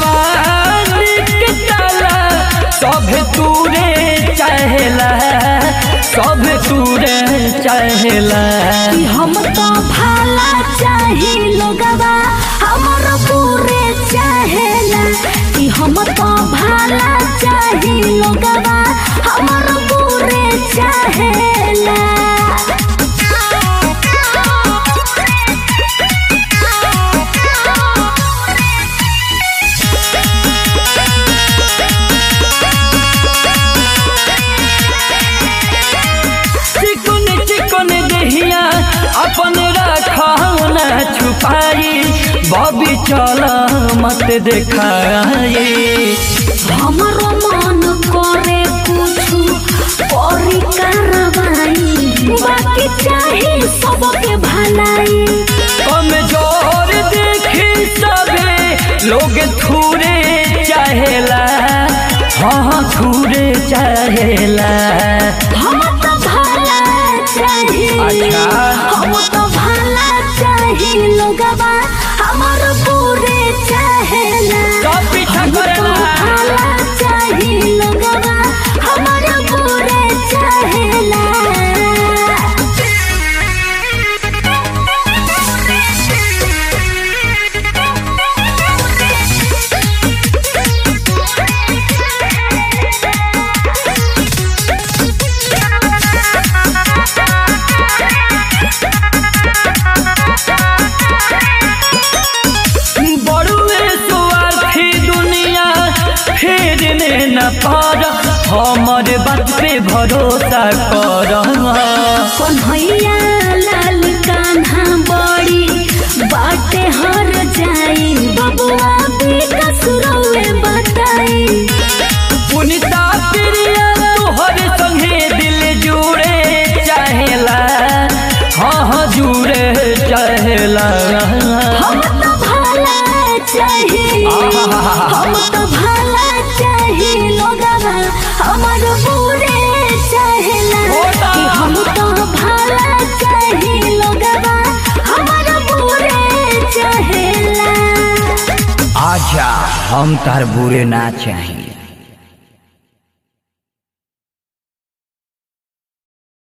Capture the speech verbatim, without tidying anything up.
जवानी के ताला सब तूरे चाहेला सब तूरे चाहेला कि हम तो भाला चाही लोगवा हमर पूरे चाहेला कि हम तो भाला चाही लोगवा हमर पूरे चाहेला अपन रखाओ न छुपाई बबी चल मत देखाई हमरो मन करे कुछु करी कार्रवाई बाकी चाहे सबके भलाई कमजोर देखी सबे लोग थूरे चाहेला हाँ थूरे चाहेला हम तो भला चाहिए हम तो भला चाहिए लोगवा हमार पूरे चाहेला हम तो भला चाहिए लोगवा हमार पूरे चाहेला न पार हमर बात पे भरोसा कर कन्हैया लाल कान्हा बड़ी बाटे हर जाई बबुआ बेकसुरवे बताई पुनिता प्रिया तोहर संगे दिल जुड़े चाहेला हाँ हाँ जुड़े चाहेला हम तो भला चाहिए हम तो भला चाहिए लोगवा हमार पूरे चाहेला कि हम तो भला चाहिए लोगवा हमार पूरे चाहेला आजा हम तार बुरे ना चाहिए।